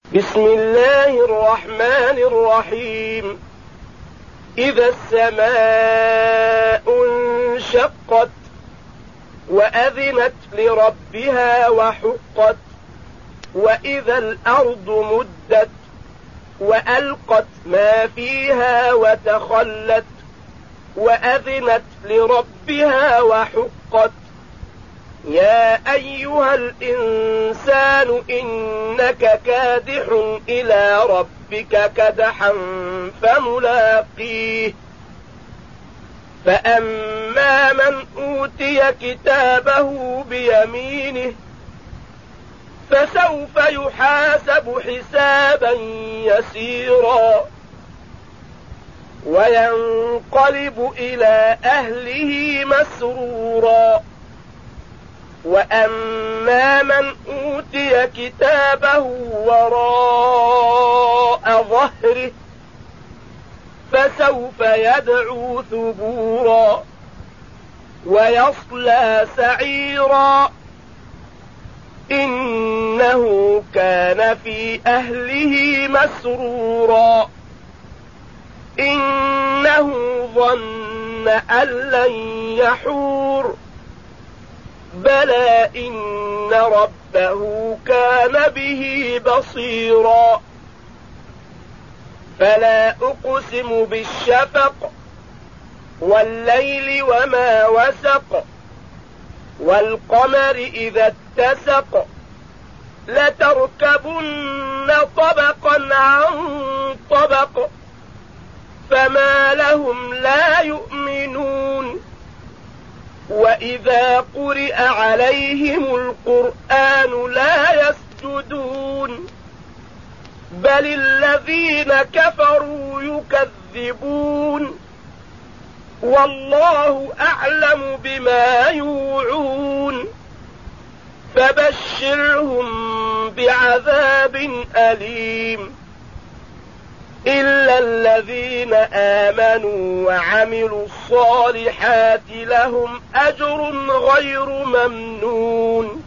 بسم الله الرحمن الرحيم. إذا السماء انشقت وأذنت لربها وحقت وإذا الأرض مدت وألقت ما فيها وتخلت وأذنت لربها وحقت. يا أيها الإنسان إنك كادح إلى ربك كدحا فملاقيه. فأما من أوتي كتابه بيمينه فسوف يحاسب حسابا يسيرا وينقلب إلى أهله مسرورا. وأما من أوتي كتابه وراء ظهره فسوف يدعو ثبورا ويصلى سعيرا إنه كان في أهله مسرورا إنه ظن أن لن يحور بلى إن ربه كان به بصيرا. فلا أقسم بالشفق والليل وما وسق والقمر إذا اتسق لتركبن طبقا عن طبق فما لهم لا يؤمنون. وإذا قرئ عليهم القرآن لا يسجدون بل الذين كفروا يكذبون والله أعلم بما يوعون فبشرهم بعذاب أليم إلا الذين آمنوا وعملوا الصالحات لهم أجر غير ممنون.